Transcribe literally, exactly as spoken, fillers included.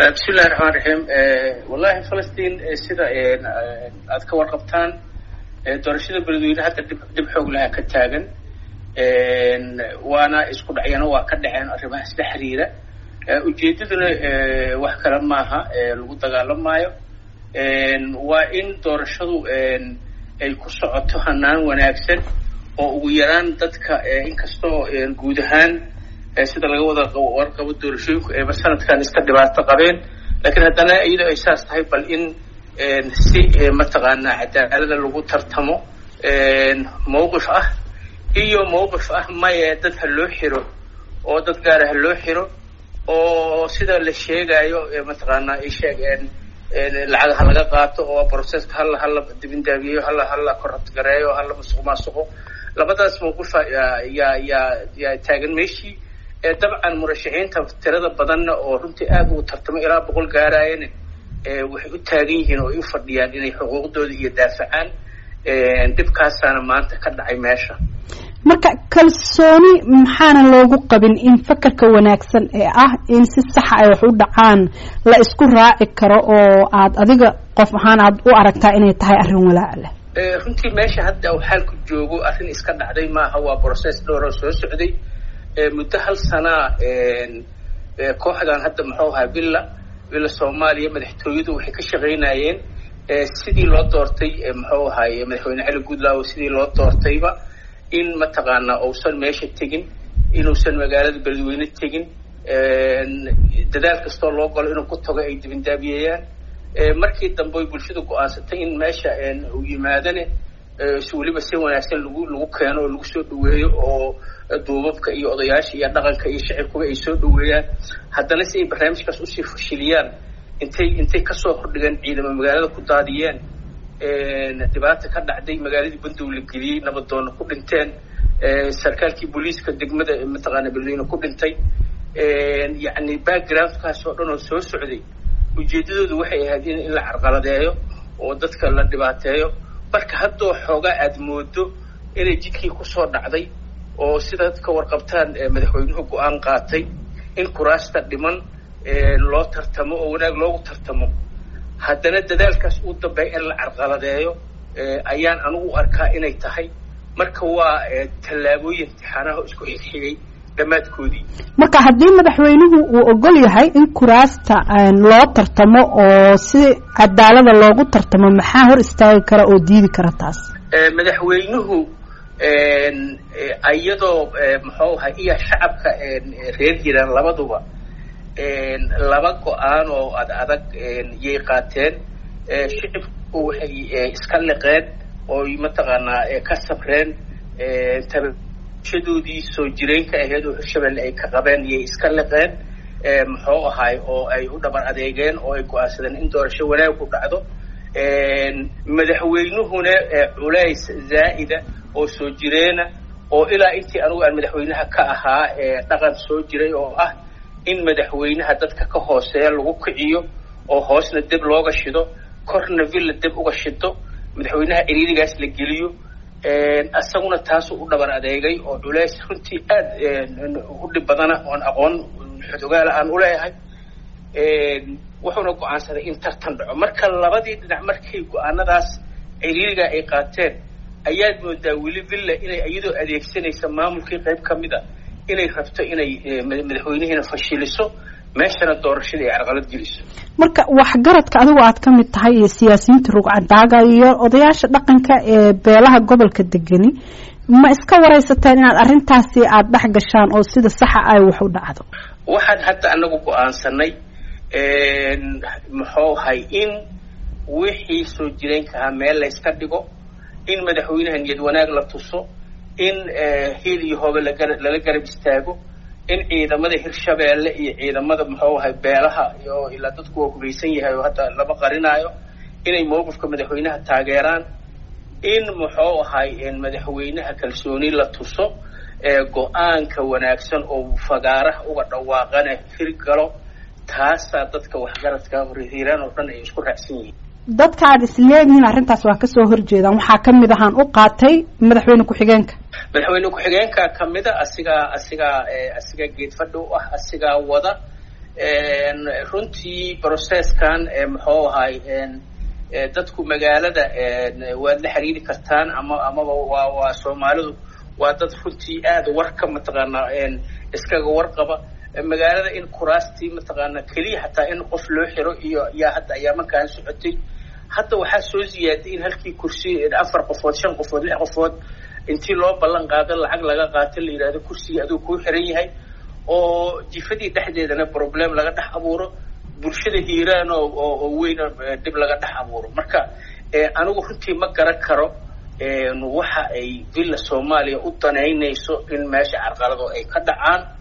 بسم الله الرحمن الرحيم والله فلسطين sida aad ka warqabtaan doorashada beledweynaha hadda dib xoog leh ka taagan waana isku dhacyana waa ka dhaceen arrimaha isla xiriira ujeedaduna wax kale maaha lagu dagaalamayo waa in doorashadu ay ku socoto hanaan wanaagsan oo ugu yaraan dadka inkastoo guud ahaan sida laga wada warqabo doorashooyinku ee sanadkan iska dhibaato qabeen laakiin haddana iyadoo ay saas tahay bal in si mataqaanaa cadaalada lagu tartamo mowqif ah iyo mowqif ah maya dad ha loo xiro oo dad gaar ah loo xiro oo sida la sheegayo mataqaanaa ay sheegeen lacag ha laga qaato oo processka hal hal dibindaabiyo hal hal korrupт gareeyo hal musuq maasuqo labadaas mowqif yaa yaa yaa taagan meeshii dabcan murashaxiinta tirada badanna oo runtii aad ugu tartamo ilaa boqol gaarayeen waxay u taagan yihiin oo ay u fadhiyaan inay xuquuqdooda iyo daafacaan dhibkaasaana maanta ka dhacay meesha marka kalsooni maxaana loogu qabin in fakarka wanaagsan ee ah in si sax ay wax u dhacaan la isku raaci karo oo aad adiga qof ahaan aad u aragtaa inay tahay arrin walaac leh runtii meesha hadda uu xaalku joogo arrin iska dhacday maaha waa process dhowr oo soo socday muddo hal sana kooxdan hadda muxuu ahaa villa villa Soomaaliya madaxtooyadu waxay ka shaqeynayeen sidii loo doortay muxuu ahaa madaxweyne Cali Goodlaw sidii loo doortayba in mataqaanaa uusan meesha tegin inuusan magaalada beledweyne tegin dadaal kastoo loo galo inuu ku tago ay dibindaabiyayaan markii dambe ay bulshada go'aansatay in meesha uu yimaadane si waliba si wanaagsan lagu lagu keeno oo lagu soo dhaweeyo oo duubabka iyo odayaasha iyo dhaqanka iyo shacabkuba ay soo dhaweeyaan haddana si ay barnaamijkaas u sii fashiliyaan intay intay ka soo hordhigaan ciidamada magaalada ku daadiyeen dhibaato ka dhacday magaaladii bandow la geliyey nabadoonna ku dhinteen sarkaalkii booliiska degmada mataqaana beledweyne ku dhintay yacni backgroundkaas oo dhan oo soo socday ujeedadoodu waxay ahayd in la carqaladeeyo oo dadka la dhibaateeyo marka haddoo xoogaa aad moodo inay jidkii ku soo dhacday oo sida dadka warqabtaan madaxweynuhu go'aan qaatay in kuraasta dhiman loo tartamo oo wanaag loogu tartamo haddana dadaalkaas uu dambeeya in la carqaladeeyo ayaan anigu arkaa inay tahay marka waa tallaabooyin imtixaanaha isku xigxigay dhammaadkoodii marka haddii madaxweynuhu uu ogol yahay in kuraasta loo tartamo oo si cadaalada loogu tartamo maxaa hor istaagi kara oo diidi kara taas madaxweynuhu iyadoo muxuu ahaa iyo shacabka reer Hiiraan labaduba laba go'aan oo ad adag yay qaateen shacabku waxay iska liqeen oo mataqaanaa ka sabreen shadoodii soo jireenka ahayd oo Hirshabelle ay ka qabeen yay iska liqeen muxuu ahaay oo ay u dhabar adeegeen oo ay go'aansadeen in doorasho wanaag ku dhacdo madaxweynuhuna culays zaa'ida oo soo jireena oo ilaa intii anigu aan madaxweynaha ka ahaa dhaqan soo jiray oo ah in madaxweynaha dadka ka hooseeya lagu kiciyo oo hoosna dib looga shido korna villa dib uga shido madaxweynaha ciriirigaas la geliyo asaguna taas u dhabar adeegay oo culays runtii aad u dhib badana oon aqoon xodogaala aan u leeyahay wuxuuna go'aansaday in tartan dhaco marka labadii dhinac markay go'aanadaas ciriiriga ay qaateen ayaad moodaa weli villa inay iyadoo adeegsanaysa maamulkii qayb ka mid a inay rabto inay madaxweynihiina fashiliso meeshana doorashada ay carqalad geliso marka waxgaradka adigu aad ka mid tahay iyo siyaasiyiinta rugcadaaga iyo odayaasha dhaqanka ee beelaha gobolka degani ma iska waraysateen inaad arrintaasi aad dhex gashaan oo sida saxa ay wax u dhacdo waxaan hadda anagu go'aansanay muxuu ahay in wixii soo jireenka ah meel la iska dhigo in madaxweynaha niyad wanaag la tuso in hiil iyo hoobe lala garab istaago in ciidamada Hirshabelle iyo ciidamada muxuu ahay beelaha iyo ilaa dadku waa gubaysan yahay oo hadda lama qarinaayo inay mowqifka madaxweynaha taageeraan in muxuu ahay madaxweynaha kalsooni la tuso go'aanka wanaagsan oo fagaaraha uga dhawaaqana hirgalo taasaa dadka waxgaradka Hiiraan oo dhan ay isku raacsan yihiin dadka aad isleeyihiin arrintaas waa ka soo horjeedaan waxaa ka mid ahaan u qaatay madaxweyne ku-xigeenka madaxweyne ku-xigeenka ka mid a asigaa asigaa asigaa geed fadhi u ah asigaa wada runtii processkan muxuu ahay dadku magaalada waad la xiriiri kartaan ama amaba waa waa Soomaalidu waa dad runtii aad warka mataqaana iskaga warqaba magaalada in kuraastii mataqaana kaliya hataa in qof loo xiro iyo yaa hadda ayaa markaan socotay hadda waxaa soo ziyaaday in halkii kursi afar qofood shan qofood lix qofood intii loo ballan qaado lacag laga qaato la yiraahdo kursiga aduu ku xiran yahay oo jifadii dhexdeedana problem laga dhex abuuro bulshada hiiraan oo oo weyn dib laga dhex abuuro marka anigu runtii ma garan karo waxa ay villa Soomaaliya u daneynayso in meesha carqalado ay ka dhacaan